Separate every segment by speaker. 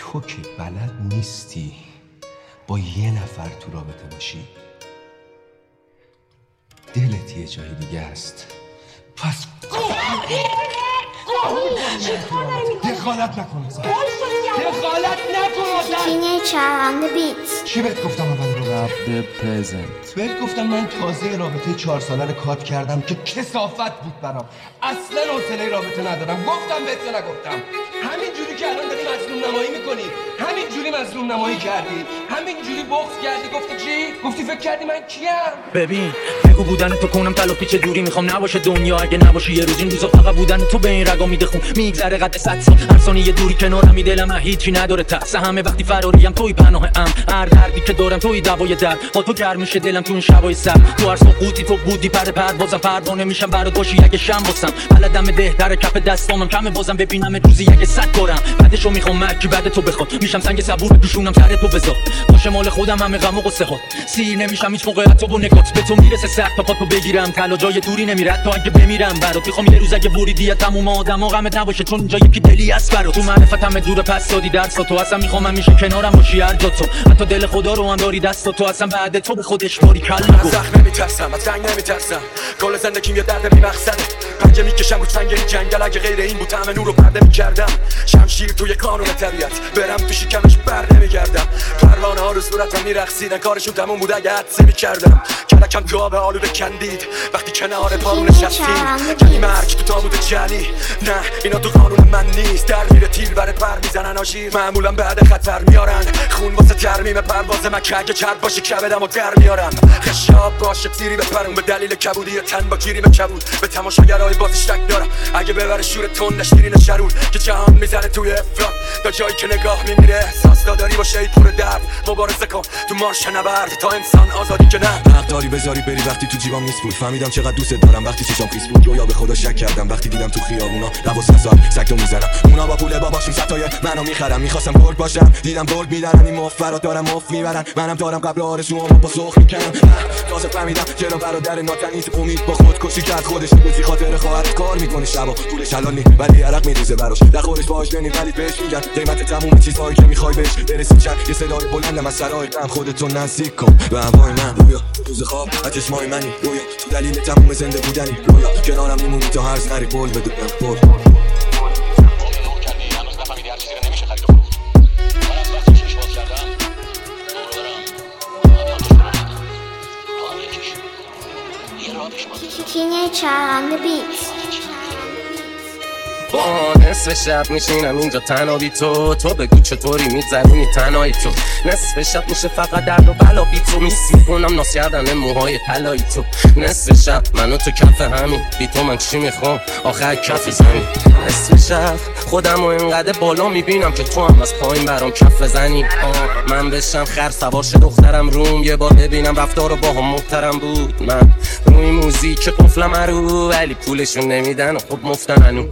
Speaker 1: تو که بلد نیستی با یه نفر تو رابطه باشی، دلت یه جای دیگه است، پس دخالت نکن. دخالت نکن.
Speaker 2: Teenager on the beat.
Speaker 1: چی بهت گفتم اول رو؟
Speaker 3: رپ پرزنت
Speaker 1: بهت گفتم من تازه رابطه 4 ساله رو کات کردم که کثافت بود برام، اصلا حوصله رابطه ندارم. گفتم بهت یا نگفتم؟ همین جوری که الان داری مظلوم نمایی میکنی، همین جوری مظلوم نمایی کردی، همین جوری بغض کردی. گفتی چی؟ گفتی فکر کردی من کیم؟
Speaker 4: ببین بگو بودن تو کنم تلو پیچ دوری، میخوام نباشه دنیا اگه نباشه یه روز. این روزا فقط بودن تو به این رگا میده خون، میگذره قد 100 سال هر ثانیه دوری کنارم، می دلم هیچی نداره ترس همه. وقتی فراریم توی پناه ام، هر دردی که دارم توی دوای درد. با تو گرم میشه دلم تو این شبای سرد، تو هر سقوطی تو بودی پروازم. پروانه میشم برات باشی اگه شم واسم، بلدم ده در کف دستامم کمه بازم ببینم روزی اگه 100 بارم. بعدشو میخوام مرکی بعد تو بخواد، میشم سنگ صبور پیشونم سر تو بذار. باشه مال خودم همه غم و قصه ها، سیر نمیشم هیچ موقع تو با نگات. به تو میرسه سخت تا پاتو بگیرم، طلا جای دوری نمیره تا اگه بمیرم برات. میخوام یه روز اگه بریدی تموم آدما غمت نباشه، چون اینجا یکی دلی است برات. تو معرفتم دور پس دادی درس تو، اصلا میخوام همیشه کنارم باشی هر جا تو. حتی دل خدا رو هم داری دست تو، اصلا بعد تو به خودش باری کلا گفت.
Speaker 5: از زخم نمیترسم، از جنگ نمیترسم، کل زندگیم یه درد بی مقصده. پنجه میکشم رو سنگ این جنگل، اگه غیر این بود طعم نور رو پرده میکردم. شمشیر توی قانون طبیعت، برم تو شکمش بر نمیگردم. پروانه ها رو صورتم میرقصیدن، کارشون تموم بود اگه حدسه میکردم. کلکم تو آب آلوده کندید وقتی کنار پارو نشستیم. یعنی مرگ تو تابوت جلی، نه اینا تو قانون من نیست. در میره تیر برات پر میزنن آشیر، معمولا بعد خطر میارن خون واسه ترمیم پرواز من که اگه چرب باشه کبدم و در میارم. خشاب باشه تیری بپرون به دلیل کبودی تن با گیری به کبود. به تماشاگرای بازی شک دارم اگه ببره شور تندش شیرین شرور که جهان میزنه توی افراد. تا جایی که نگاه میمیره احساس داری باشه ای پر درد. مبارزه کن تو مارش نبرد تا انسان آزادی که نه حق داری بذاری بری وقتی تو جیبام نیست بود. فهمیدم چقدر دوست دارم وقتی چشام خیس بود. رویا به خدا شک کردم وقتی دیدم تو خیابونا دوازده سال سگتو میزنم. اونا با پول باباشون ستای منو میخرم. میخواستم گرگ باشم دیدم گرگ میدارن. این مفرات دارم مف میبرن، منم دارم قبل آرزوامو با سرخ میکنم. تازه فهمیدم چرا برادر ناتنیس امید با خودکشی کرد. خودش به خاطر خواهرت کار میکنه شبا پولش حلال نی ولی عرق میریزه براش. در خودش باش نمی ولی بهش میگن قیمت تموم چیزهایی که میخوای بهش برسی. چند یه صدای بلندم از سرای غم خودتو نزدیک کن به هوای من. رویا روز خواب از چشمای منی، رویا تو دلیل تموم زنده بودنی. رویا کنارم میمونی تا هرز نری قول بدونم قول.
Speaker 2: Teenager on the beat.
Speaker 6: با نصف شب میشینم اینجا تنها بی تو. تو بگو چطوری میگذرونی تنهایی تو. نصف شب میشه فقط درد و بلا بی تو. میس میکنم ناس کردن موهای طلایی تو. نصف شب منو تو کف همین، بی تو من چی میخوام آخر کف زمین. نصف شب خودم و اینقدر بالا میبینم که تو هم از پایین برام کف بزنی. من بشم خر سوار شه دخترم روم، یه بار ببینم رفتار با هم محترم بود. من روی موزیک قفلم رو ولی پولشون نمیدن و خب مفتن هنو.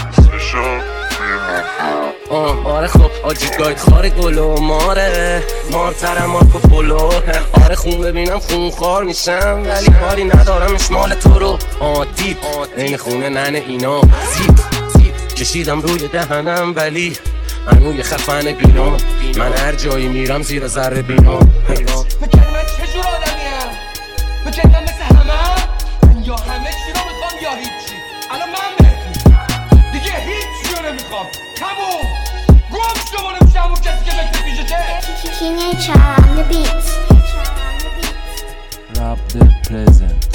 Speaker 6: آره خب آجی گاید خار گلو ماره مارترم مارکو پولو. آره خون ببینم خون خار میشم ولی کاری ندارمش مال تو رو. دیپ این خونه ننه اینا زیپ کشیدم روی دهنم ولی هنو یه خفن بینا. من هر جایی میرم زیر ذره بینا.
Speaker 1: بکنی من چجور آدمیم؟ بکنی من مثل همه؟ من یا همه چی رو میخوام یا هیچی. الان من بهتون دیگه هیچی رو نمیخوام. تموم گم شو برم شمون کسی که بکت پیشه چه.
Speaker 2: Teenager on the beat.
Speaker 3: رپ پرزنت